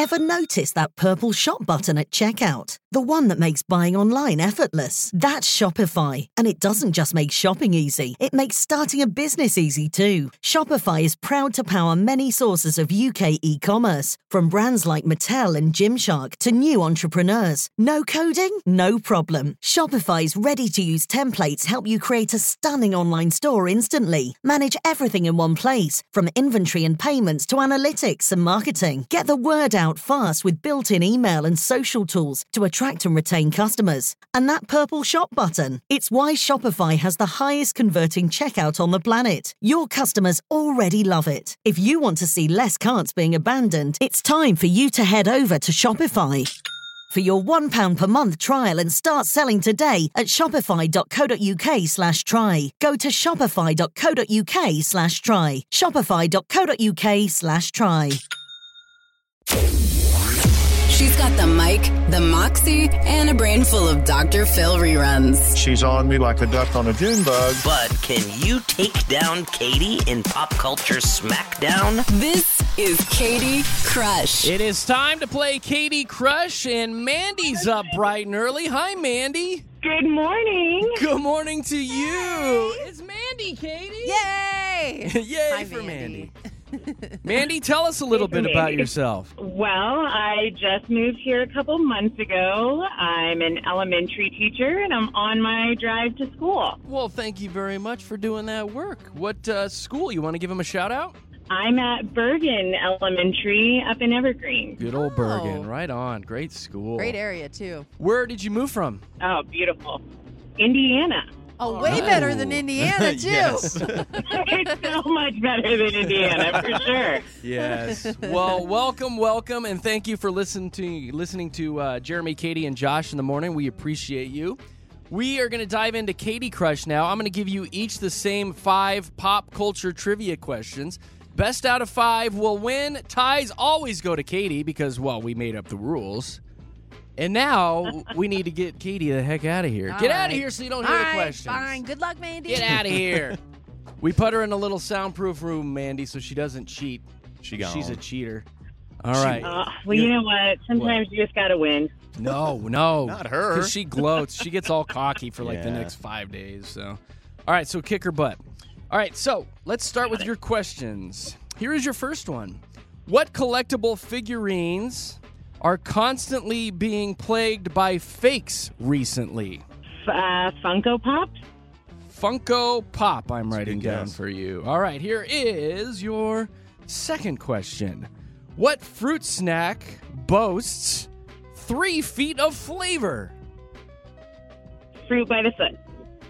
Ever notice that purple shop button at checkout? The one that makes buying online effortless. That's Shopify. And it doesn't just make shopping easy, it makes starting a business easy too. Shopify is proud to power many sources of UK e-commerce, from brands like Mattel and Gymshark to new entrepreneurs. No coding? No problem. Shopify's ready-to-use templates help you create a stunning online store instantly. Manage everything in one place, from inventory and payments to analytics and marketing. Get the word out fast with built-in email and social tools to attract and retain customers. And that purple shop button, it's why Shopify has the highest converting checkout on the planet. Your customers already love it. If you want to see less carts being abandoned, it's time for you to head over to Shopify. For your £1 per month trial and start selling today at shopify.co.uk/try. Go to shopify.co.uk/try. Shopify.co.uk/try. She's got the mic, the moxie, and a brain full of Dr. Phil reruns. She's on me like a duck on a June bug. But can you take down Katie in Pop Culture Smackdown? This is Katie Crush. It is time to play Katie Crush, and Mandy's up bright and early. Hi, Mandy. Good morning. Good morning to you. It's Mandy, Katie. Yay! Yay Hi, for Mandy. Mandy, tell us a little bit about yourself. Well, I just moved here a couple months ago. I'm an elementary teacher, and I'm on my drive to school. Well, thank you very much for doing that work. What school? You want to give them a shout-out? I'm at Bergen Elementary up in Evergreen. Good old Bergen. Right on. Great school. Great area, too. Where did you move from? Oh, beautiful. Indiana. Oh, way better than Indiana, too. Yes. It's so much better than Indiana, for sure. Yes. Well, welcome, and thank you for listening to Jeremy, Katie, and Josh in the morning. We appreciate you. We are going to dive into Katie Crush now. I'm going to give you each the same 5 pop culture trivia questions. Best out of 5 will win. Ties always go to Katie because, well, we made up the rules. And now we need to get Katie the heck out of here. Get out of here so you don't hear the questions. Fine. Good luck, Mandy. Get out of here. We put her in a little soundproof room, Mandy, so she doesn't cheat. She's a cheater. All right. Well, you know what? Sometimes you just got to win. No. Not her. Because she gloats. She gets all cocky for the next 5 days. So, all right, so kick her butt. All right, so let's start with your questions. Here is your first one. What collectible figurines are constantly being plagued by fakes recently? Funko Pops? Funko Pop, I'm writing good down guess. for you. All right, here is your second question. What fruit snack boasts 3 feet of flavor? Fruit by the foot.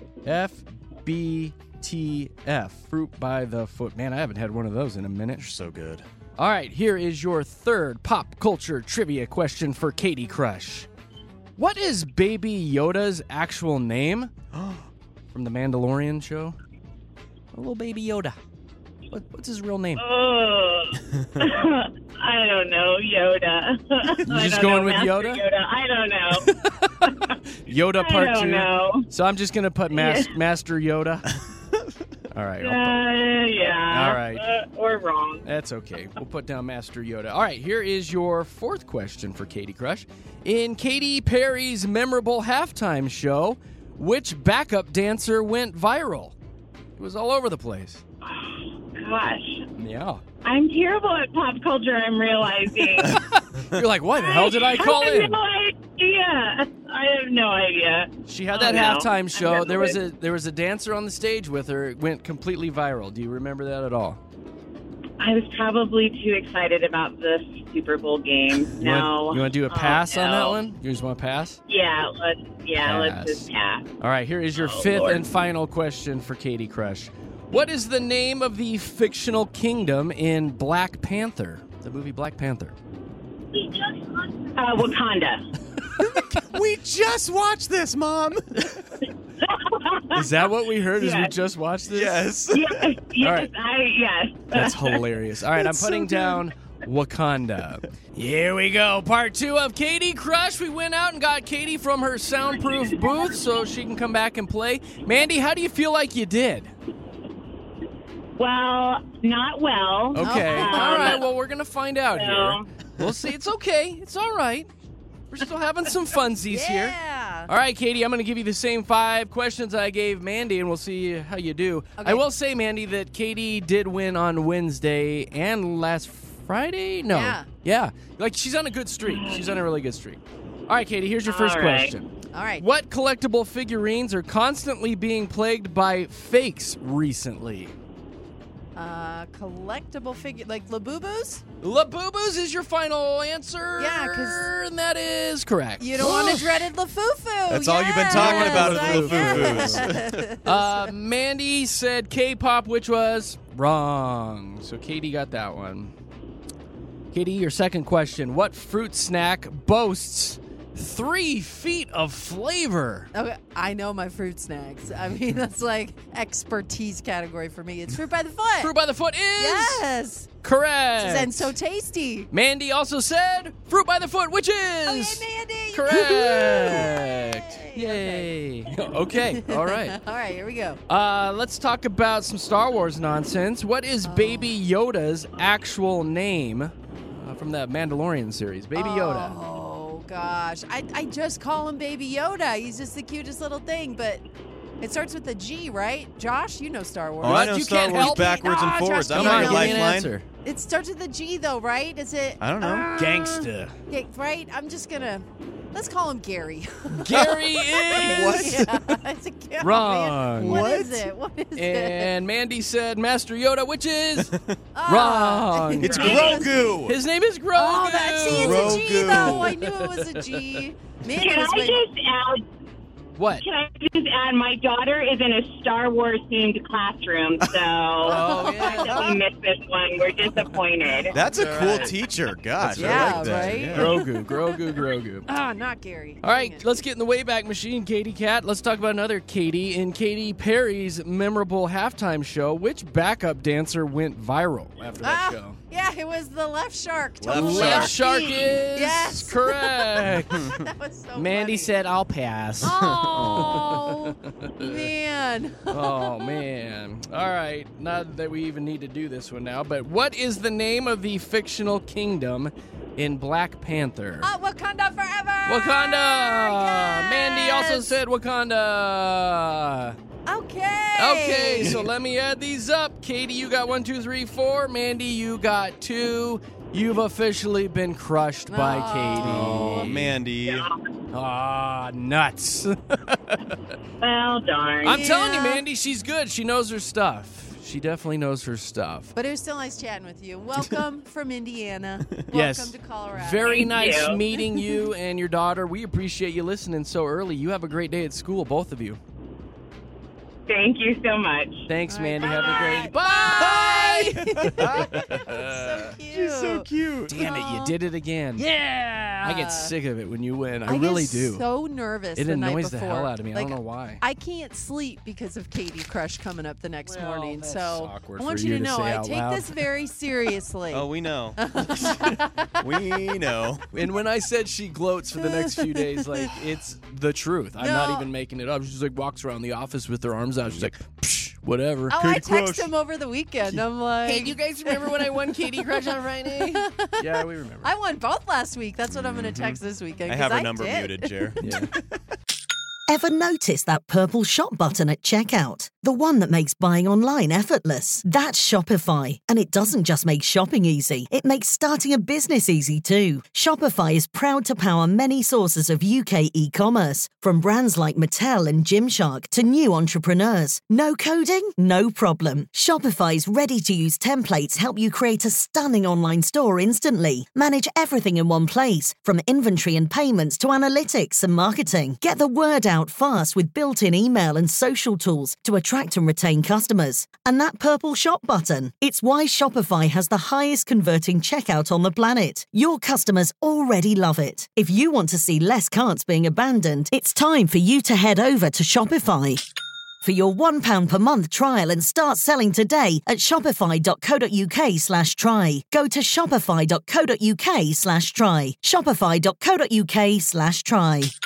FBTF, fruit by the foot. Man, I haven't had one of those in a minute. So good. All right, here is your third pop culture trivia question for Katie Crush. What is Baby Yoda's actual name? From the Mandalorian show? A little Baby Yoda. What's his real name? Oh, I don't know. Yoda. You just going with Master Yoda? I don't know. Yoda Part 2. I don't know. So I'm just going to put Master Yoda. All right. Yeah. All right. We're wrong. That's okay. We'll put down Master Yoda. All right, here is your fourth question for Katie Crush. In Katy Perry's memorable halftime show, which backup dancer went viral? It was all over the place. Gosh. Yeah. I'm terrible at pop culture, I'm realizing. You're like, what the hell did I call I in? have no idea. I have no idea. She had that halftime show. There was a dancer on the stage with her. It went completely viral. Do you remember that at all? I was probably too excited about the Super Bowl game. You want to do a pass on that one? You just want to pass? Yeah, let's just pass. All right, here is your fifth and final question for Katie Crush. What is the name of the fictional kingdom in Black Panther, the movie Black Panther? Wakanda. We just watched this, Mom. Is that what we heard? Is we just watched this? Yes. Yes. All right. Yes. That's hilarious. All right, I'm putting down Wakanda. Here we go. Part 2 of Katie Crush. We went out and got Katie from her soundproof booth so she can come back and play. Mandy, how do you feel like you did? Well, not well. Okay. All right. Well, we're going to find out here. We'll see. It's okay. It's all right. We're still having some funsies here. Yeah. All right, Katie, I'm going to give you the same 5 questions I gave Mandy, and we'll see how you do. Okay. I will say, Mandy, that Katie did win on Wednesday and last Friday? No. Yeah. Like, she's on a good streak. She's on a really good streak. All right, Katie, here's your first All right. question. All right. What collectible figurines are constantly being plagued by fakes recently? Collectible figure like Labubu's? Labubu's is your final answer. Yeah, 'cause and that is correct. You don't want a dreaded Lafufu. That's all you've been talking about is Yes. Lafufus. Mandy said K-pop, which was wrong. So Katie got that one. Katie, your second question. What fruit snack boasts 3 feet of flavor? Okay, I know my fruit snacks. I mean, that's like expertise category for me. It's fruit by the foot. Fruit by the foot is Yes. correct. And so tasty. Mandy also said fruit by the foot, which is Oh, yeah, Mandy. correct. Yay. Okay. All right. All right, here we go. Let's talk about some Star Wars nonsense. What is Baby Yoda's actual name from that Mandalorian series? Baby Yoda. Oh, gosh. I just call him Baby Yoda. He's just the cutest little thing, but it starts with a G, right? Josh, you know Star Wars. Oh, I know You Star can't Wars help me. backwards and No, forwards. Josh, I'm Come not on, your give me an lifeline. answer. It starts with a G, though, right? Is it? I don't know. Gangsta. Yeah, right? I'm just going to... Let's call him Gary. Gary is What? Yeah, it's a Gary. Wrong. What is it? What is it? And Mandy said Master Yoda, which is Ah. wrong. It's Right. Grogu. His name is Grogu. Oh, see, it's a G, Grogu. though. I knew it was a G. Man, Can it was I way- just add? What? Can I just add? My daughter is in a Star Wars themed classroom, so Oh, the fact that we missed this one, we're disappointed. That's a cool teacher. Gosh, Yeah, I like that. right? Yeah. Grogu. Ah, not Gary. All right, let's get in the Wayback Machine, Katie Cat. Let's talk about another Katie. In Katy Perry's memorable halftime show, which backup dancer went viral after that show? Yeah, it was the left shark. Left Totally. Left shark is Yes. correct. That was so Mandy funny. said, I'll pass. Oh, man. Oh, man. All right, not that we even need to do this one now, but what is the name of the fictional kingdom in Black Panther? Wakanda forever. Wakanda! Yes. Mandy also said Wakanda. Okay. Okay, so let me add these up. Katie, you got 1, 2, 3, 4. Mandy, you got 2. You've officially been crushed by Katie. Oh, Mandy. Ah, nuts. Well, darn. I'm telling you, Yeah. Mandy, she's good. She knows her stuff. She definitely knows her stuff. But it was still nice chatting with you. Welcome from Indiana. Yes. Welcome to Colorado. Very Thank nice you. meeting you and your daughter. We appreciate you listening so early. You have a great day at school, both of you. Thank you so much. Thanks, All right, Mandy. Have a great bye. So cute. She's so cute. Damn it, you did it again. Yeah. I get sick of it when you win. I get really do. so nervous It the night annoys the before. hell out of me. I Like, don't know why. I can't sleep because of Katie Crush coming up the next Well, morning. that's So awkward I want for you you to to know say I out take loud. this very seriously. Oh, we know. We know. And when I said she gloats for the next few days, like, it's the truth. I'm not No. even making it up. She just, like, walks around the office with her arms out. She's like, psh, whatever. Oh, I Katie text Crush. him over the weekend. I'm like, Hey, do you guys remember when I won Katie Crush on Friday? Yeah, we remember. I won both last week. That's what I'm going to text this weekend. I 'cause have her number did. muted, Jer. Yeah. Ever notice that purple shop button at checkout? The one that makes buying online effortless. That's Shopify. And it doesn't just make shopping easy, it makes starting a business easy too. Shopify is proud to power many sources of UK e-commerce, from brands like Mattel and Gymshark to new entrepreneurs. No coding? No problem. Shopify's ready-to-use templates help you create a stunning online store instantly. Manage everything in one place, from inventory and payments to analytics and marketing. Get the word out fast with built-in email and social tools to attract and retain customers. And that purple shop button, it's why Shopify has the highest converting checkout on the planet. Your customers already love it. If you want to see less carts being abandoned, it's time for you to head over to Shopify. For your £1 per month trial and start selling today at shopify.co.uk/try. Go to shopify.co.uk/try. Shopify.co.uk/try.